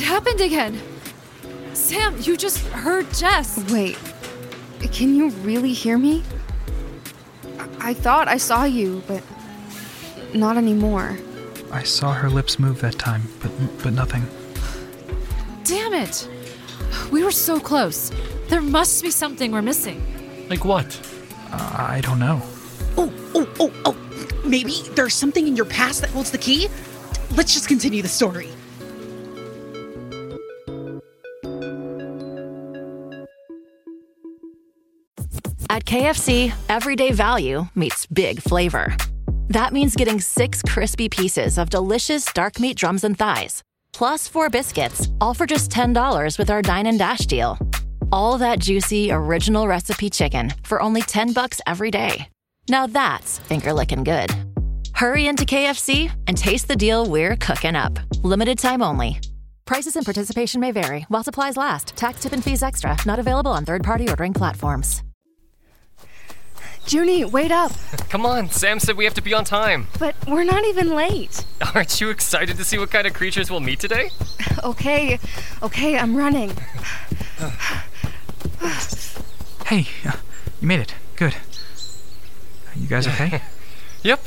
happened again? Sam, you just heard Jess. Wait, can you really hear me? I thought I saw you, but not anymore. I saw her lips move that time, but nothing. Damn it. We were so close. There must be something we're missing. Like what? I don't know. Oh. Maybe there's something in your past that holds the key? Let's just continue the story. At KFC, everyday value meets big flavor. That means getting 6 crispy pieces of delicious dark meat drums and thighs, plus 4 biscuits, all for just $10 with our Dine and Dash deal. All that juicy, original recipe chicken for only $10 every day. Now that's finger-licking good. Hurry into KFC and taste the deal we're cooking up. Limited time only. Prices and participation may vary while supplies last. Tax, tip, and fees extra. Not available on third-party ordering platforms. Junie, wait up. Come on, Sam said we have to be on time. But we're not even late. Aren't you excited to see what kind of creatures we'll meet today? Okay, I'm running. Hey, you made it. Good. You guys okay? Yep.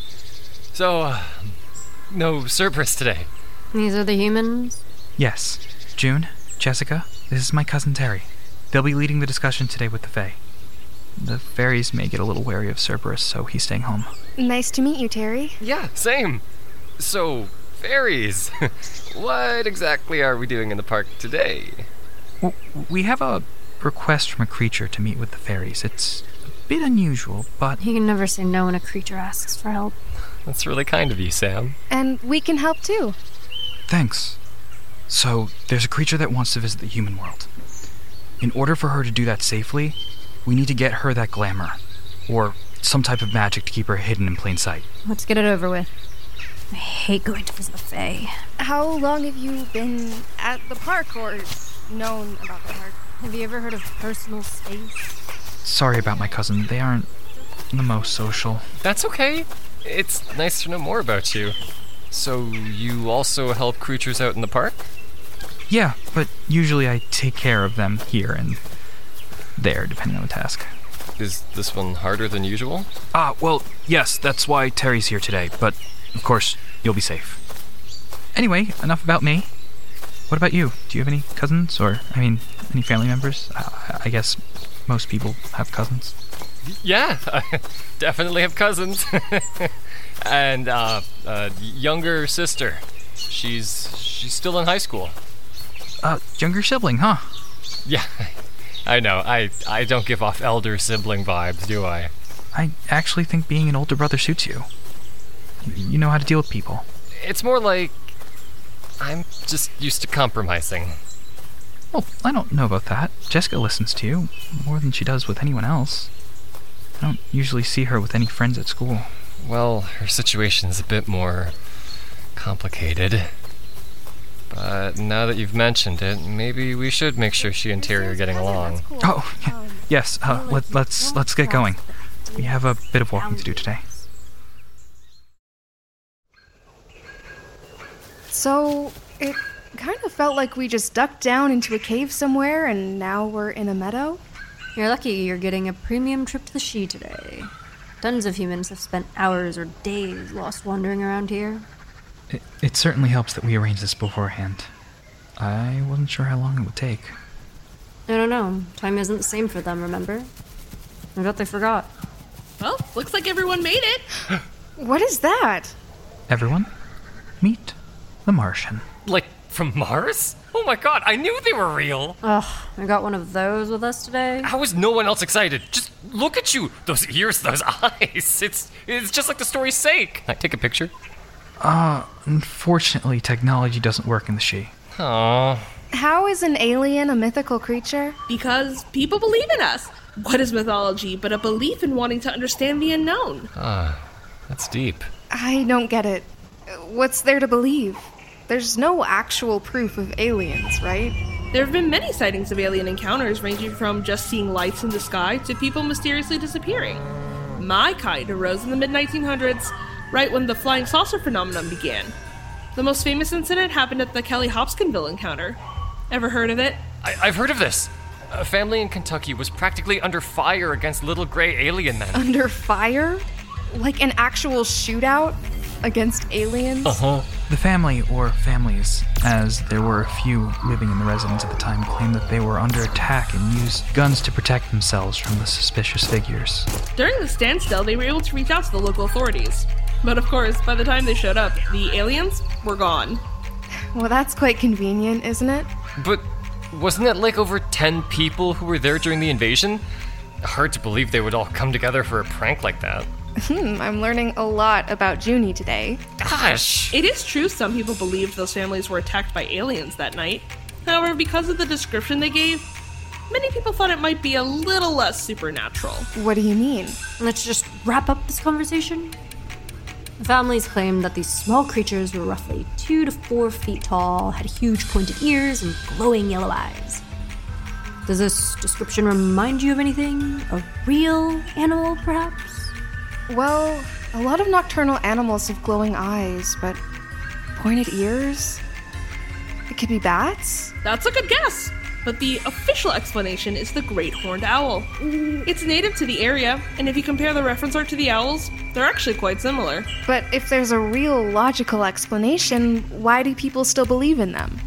So, no Cerberus today. These are the humans? Yes. June, Jessica, this is my cousin Terry. They'll be leading the discussion today with the Fae. The fairies may get a little wary of Cerberus, so he's staying home. Nice to meet you, Terry. Yeah, same. So, fairies. What exactly are we doing in the park today? Well, we have a request from a creature to meet with the fairies. It's a bit unusual, but... You can never say no when a creature asks for help. That's really kind of you, Sam. And we can help too. Thanks. So, there's a creature that wants to visit the human world. In order for her to do that safely, we need to get her that glamour, or some type of magic to keep her hidden in plain sight. Let's get it over with. I hate going to visit the Fae. How long have you been at the park, or known about the park? Have you ever heard of personal space? Sorry about my cousin. They aren't the most social. That's okay. It's nice to know more about you. So, you also help creatures out in the park? Yeah, but usually I take care of them here and there, depending on the task. Is this one harder than usual? Well, yes, that's why Terry's here today, but of course, you'll be safe. Anyway, enough about me. What about you? Do you have any cousins, or, any family members? I guess most people have cousins. Yeah, I definitely have cousins. And, younger sister. She's still in high school. Younger sibling, huh? Yeah, I know. I don't give off elder sibling vibes, do I? I actually think being an older brother suits you. You know how to deal with people. It's more like I'm just used to compromising. Well, I don't know about that. Jessica listens to you more than she does with anyone else. I don't usually see her with any friends at school. Well, her situation's a bit more complicated. But now that you've mentioned it, maybe we should make sure she and Terry are getting along. Oh, yes. Let's get going. We have a bit of walking to do today. So, it kind of felt like we just ducked down into a cave somewhere and now we're in a meadow? You're lucky you're getting a premium trip to the Shi today. Tons of humans have spent hours or days lost wandering around here. It certainly helps that we arranged this beforehand. I wasn't sure how long it would take. I don't know. Time isn't the same for them, remember? I bet they forgot. Well, looks like everyone made it. What is that? Everyone, meet the Martian. Like, from Mars? Oh my god, I knew they were real! Ugh, I got one of those with us today. How is no one else excited? Just look at you! Those ears, those eyes. It's just like the story's sake. Can I take a picture? Unfortunately, technology doesn't work in the Shi. Aww. How is an alien a mythical creature? Because people believe in us. What is mythology but a belief in wanting to understand the unknown? That's deep. I don't get it. What's there to believe? There's no actual proof of aliens, right? There have been many sightings of alien encounters, ranging from just seeing lights in the sky to people mysteriously disappearing. My kind arose in the mid-1900s, right when the flying saucer phenomenon began. The most famous incident happened at the Kelly Hopkinsville encounter. Ever heard of it? I've heard of this. A family in Kentucky was practically under fire against little gray alien men. Under fire? Like an actual shootout against aliens? Uh-huh. The family, or families, as there were a few living in the residence at the time, claimed that they were under attack and used guns to protect themselves from the suspicious figures. During the standstill, they were able to reach out to the local authorities. But of course, by the time they showed up, the aliens were gone. Well, that's quite convenient, isn't it? But wasn't it like over 10 people who were there during the invasion? Hard to believe they would all come together for a prank like that. I'm learning a lot about Junie today. Gosh! It is true some people believed those families were attacked by aliens that night. However, because of the description they gave, many people thought it might be a little less supernatural. What do you mean? Let's just wrap up this conversation. The families claimed that these small creatures were roughly 2 to 4 feet tall, had huge pointed ears, and glowing yellow eyes. Does this description remind you of anything? A real animal, perhaps? Well, a lot of nocturnal animals have glowing eyes, but pointed ears? It could be bats? That's a good guess. But the official explanation is the great horned owl. It's native to the area, and if you compare the reference art to the owls, they're actually quite similar. But if there's a real logical explanation, why do people still believe in them?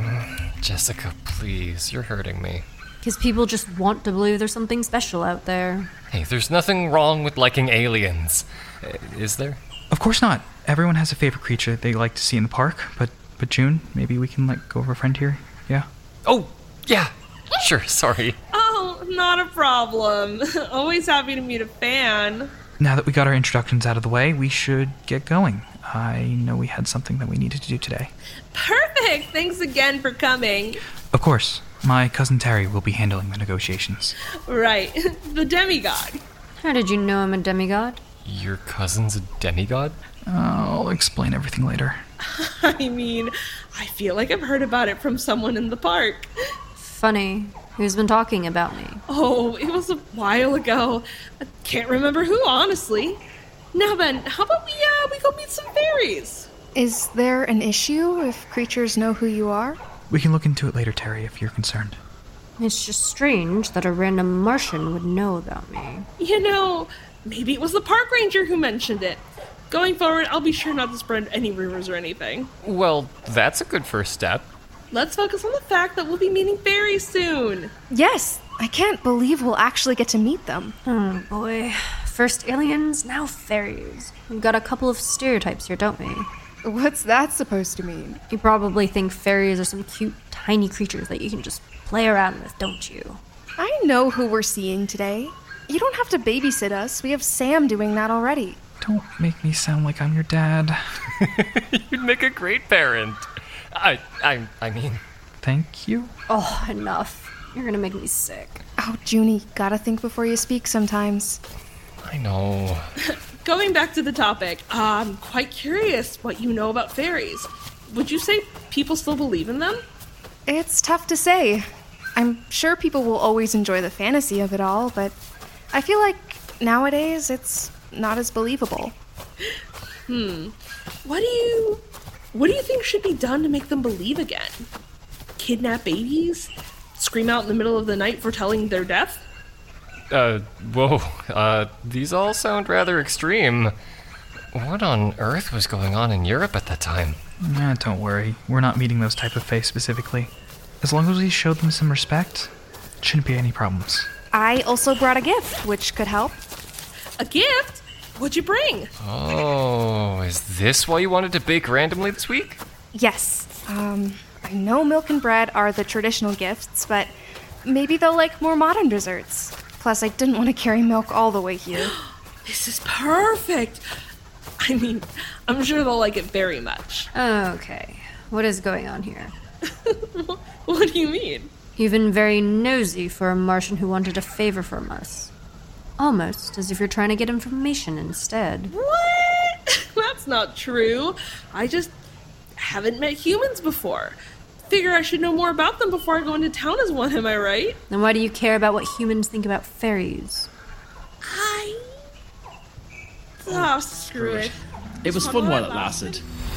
Jessica, please, you're hurting me. Because people just want to believe there's something special out there. Hey, there's nothing wrong with liking aliens. Is there? Of course not. Everyone has a favorite creature they like to see in the park, but June, maybe we can let go of a friend here, yeah? Oh, yeah. Sure, sorry. Oh, not a problem. Always happy to meet a fan. Now that we got our introductions out of the way, we should get going. I know we had something that we needed to do today. Perfect! Thanks again for coming. Of course. My cousin Terry will be handling the negotiations. Right. The demigod. How did you know I'm a demigod? Your cousin's a demigod? I'll explain everything later. I mean, I feel like I've heard about it from someone in the park. Funny. Who's been talking about me? Oh, it was a while ago. I can't remember who, honestly. Now then, how about we go meet some fairies? Is there an issue if creatures know who you are? We can look into it later, Terry, if you're concerned. It's just strange that a random Martian would know about me. You know, maybe it was the park ranger who mentioned it. Going forward, I'll be sure not to spread any rumors or anything. Well, that's a good first step. Let's focus on the fact that we'll be meeting fairies soon. Yes! I can't believe we'll actually get to meet them. Oh boy. First aliens, now fairies. We've got a couple of stereotypes here, don't we? What's that supposed to mean? You probably think fairies are some cute, tiny creatures that you can just play around with, don't you? I know who we're seeing today. You don't have to babysit us. We have Sam doing that already. Don't make me sound like I'm your dad. You'd make a great parent. I mean... Thank you. Oh, enough. You're gonna make me sick. Oh, Junie, gotta think before you speak sometimes. I know. Going back to the topic, I'm quite curious what you know about fairies. Would you say people still believe in them? It's tough to say. I'm sure people will always enjoy the fantasy of it all, but I feel like nowadays it's not as believable. What do you think should be done to make them believe again? Kidnap babies? Scream out in the middle of the night foretelling their death? These all sound rather extreme. What on earth was going on in Europe at that time? Don't worry. We're not meeting those type of fae specifically. As long as we showed them some respect, shouldn't be any problems. I also brought a gift, which could help. A gift? What'd you bring? Oh, is this why you wanted to bake randomly this week? Yes. I know milk and bread are the traditional gifts, but maybe they'll like more modern desserts. Plus, I didn't want to carry milk all the way here. This is perfect. I mean, I'm sure they'll like it very much. Okay. What is going on here? What do you mean? You've been very nosy for a Martian who wanted a favor from us. Almost as if you're trying to get information instead. What? That's not true. I just haven't met humans before. Figure I should know more about them before I go into town as one, am I right? Then why do you care about what humans think about fairies? Screw it. It was fun while it lasted.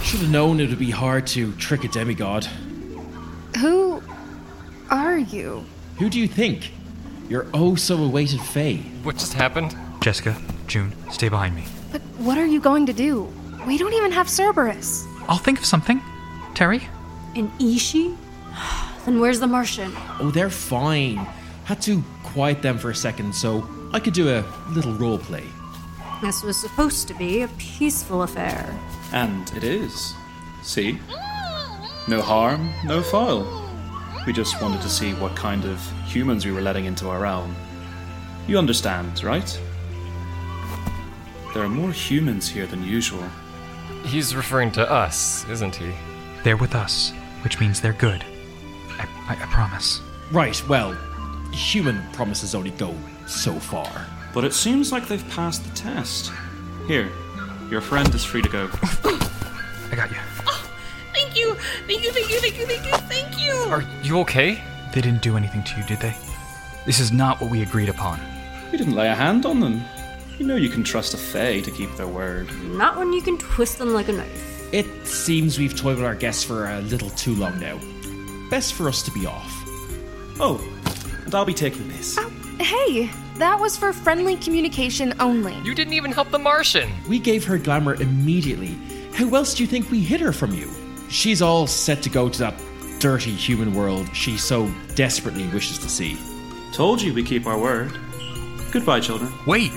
Should have known it would be hard to trick a demigod. Who are you? Who do you think? Your oh-so-awaited fae. What just happened? Jessica, June, stay behind me. But what are you going to do? We don't even have Cerberus. I'll think of something. Terry? An Ishi? Then where's the Martian? Oh, they're fine. Had to quiet them for a second so I could do a little role play. This was supposed to be a peaceful affair. And it is. See? No harm, no foul. We just wanted to see what kind of humans we were letting into our realm. You understand, right? There are more humans here than usual. He's referring to us, isn't he? They're with us, which means they're good. I promise. Right, well, human promises only go so far. But it seems like they've passed the test. Here, your friend is free to go. I got you. Thank you! Thank you! Are you okay? They didn't do anything to you, did they? This is not what we agreed upon. We didn't lay a hand on them. You know you can trust a fae to keep their word. Not when you can twist them like a knife. It seems we've toyed with our guests for a little too long now. Best for us to be off. Oh, and I'll be taking this. Hey, that was for friendly communication only. You didn't even help the Martian. We gave her glamour immediately. How else do you think we hid her from you? She's all set to go to that dirty human world she so desperately wishes to see. Told you we keep our word. Goodbye, children. Wait!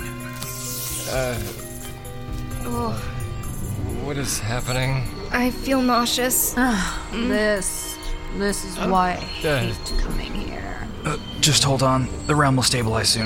What is happening? I feel nauseous. This is why I hate coming here. Just hold on. The realm will stabilize soon.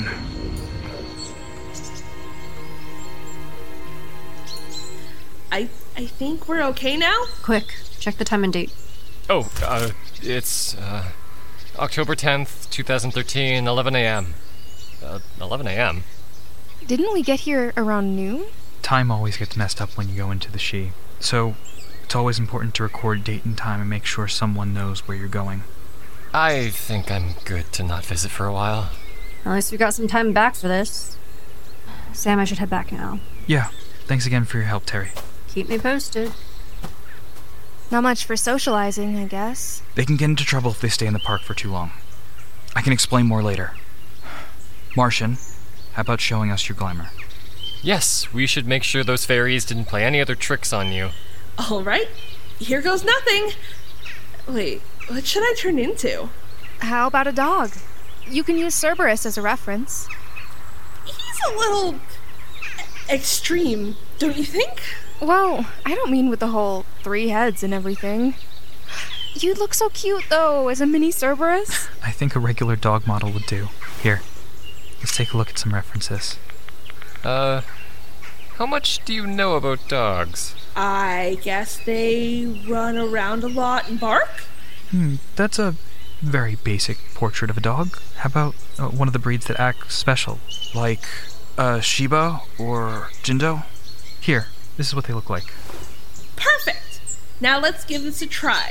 I think we're okay now? Quick, check the time and date. Oh, it's, October 10th, 2013, 11 a.m. 11 a.m.? Didn't we get here around noon? Time always gets messed up when you go into the She, so it's always important to record date and time and make sure someone knows where you're going. I think I'm good to not visit for a while. At least we got some time back for this. Sam, I should head back now. Yeah, thanks again for your help, Terry. Keep me posted. Not much for socializing, I guess. They can get into trouble if they stay in the park for too long. I can explain more later. Martian, how about showing us your glamour? Yes, we should make sure those fairies didn't play any other tricks on you. All right, here goes nothing. Wait, what should I turn into? How about a dog? You can use Cerberus as a reference. He's a little extreme, don't you think? Well, I don't mean with the whole 3 heads and everything. You'd look so cute, though, as a mini Cerberus. I think a regular dog model would do. Here, let's take a look at some references. How much do you know about dogs? I guess they run around a lot and bark? That's a very basic portrait of a dog. How about one of the breeds that act special? Like Shiba or Jindo? Here, this is what they look like. Perfect! Now let's give this a try.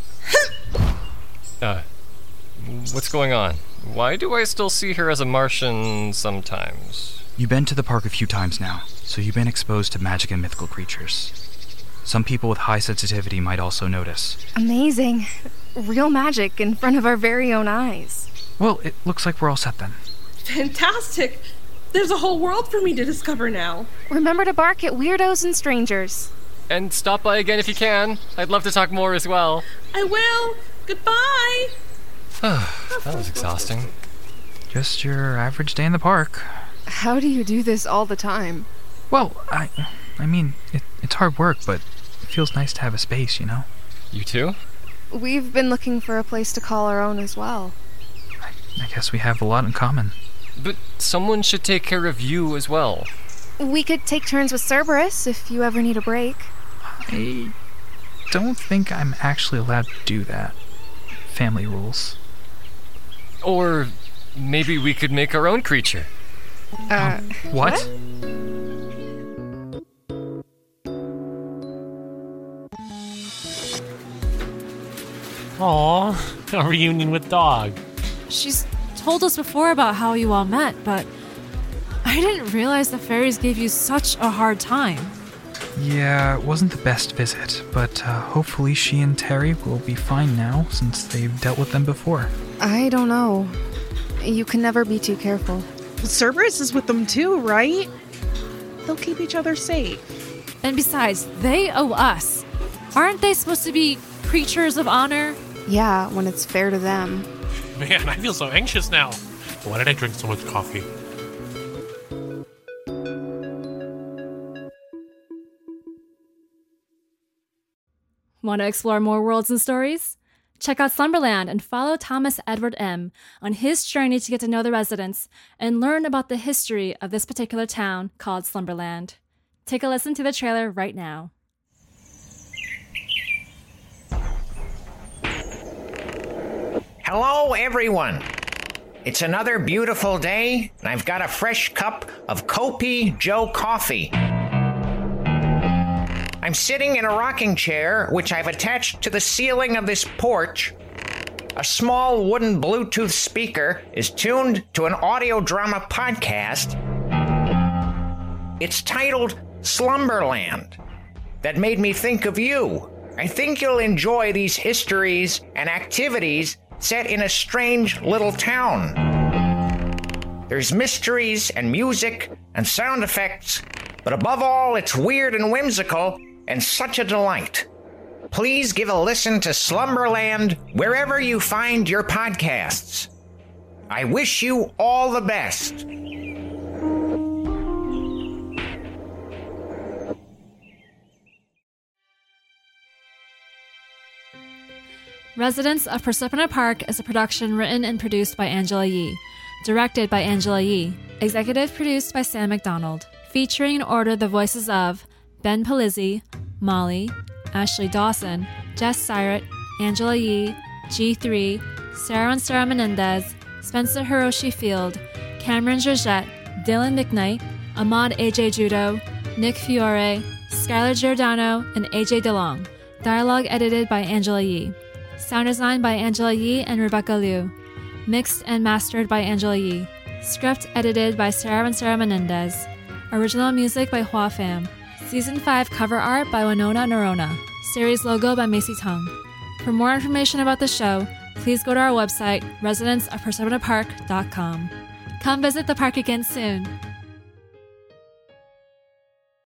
What's going on? Why do I still see her as a Martian sometimes? You've been to the park a few times now, so you've been exposed to magic and mythical creatures. Some people with high sensitivity might also notice. Amazing. Real magic in front of our very own eyes. Well, it looks like we're all set then. Fantastic! There's a whole world for me to discover now. Remember to bark at weirdos and strangers. And stop by again if you can. I'd love to talk more as well. I will. Goodbye. That was exhausting. Just your average day in the park. How do you do this all the time? Well, I mean, it's hard work, but it feels nice to have a space, you know? You too? We've been looking for a place to call our own as well. I guess we have a lot in common. But someone should take care of you as well. We could take turns with Cerberus if you ever need a break. I don't think I'm actually allowed to do that. Family rules. Or maybe we could make our own creature. What? Aw, a reunion with Dog. She's told us before about how you all met, but I didn't realize the fairies gave you such a hard time. Yeah, it wasn't the best visit, but hopefully she and Terry will be fine now since they've dealt with them before. I don't know. You can never be too careful. Cerberus is with them too, right? They'll keep each other safe. And besides, they owe us. Aren't they supposed to be creatures of honor? Yeah, when it's fair to them. Man, I feel so anxious now. Why did I drink so much coffee? Want to explore more worlds and stories? Check out Slumberland and follow Thomas Edward M. on his journey to get to know the residents and learn about the history of this particular town called Slumberland. Take a listen to the trailer right now. Hello, everyone. It's another beautiful day, and I've got a fresh cup of Kopi Joe coffee. I'm sitting in a rocking chair, which I've attached to the ceiling of this porch. A small wooden Bluetooth speaker is tuned to an audio drama podcast. It's titled Slumberland. That made me think of you. I think you'll enjoy these histories and activities set in a strange little town. There's mysteries and music and sound effects, but above all, it's weird and whimsical and such a delight. Please give a listen to Slumberland wherever you find your podcasts. I wish you all the best. Residents of Persephone Park is a production written and produced by Angela Yee, directed by Angela Yee, executive produced by Sam McDonald, featuring in order the voices of Ben Palizzi, Molly, Ashley Dawson, Jess Syrett, Angela Yee, G3, Sarah and Sarah Menendez, Spencer Hiroshi Field, Cameron Georgette, Dylan McKnight, Ahmad AJ Judo, Nick Fiore, Skylar Giordano, and AJ DeLong. Dialogue edited by Angela Yee. Sound design by Angela Yee and Rebecca Liu. Mixed and mastered by Angela Yee. Script edited by Sarah and Sarah Menendez. Original music by Hua Pham. Season 5 cover art by Winona Norona. Series logo by Macy Tung. For more information about the show, please go to our website, residenceofperseponapark.com. Come visit the park again soon.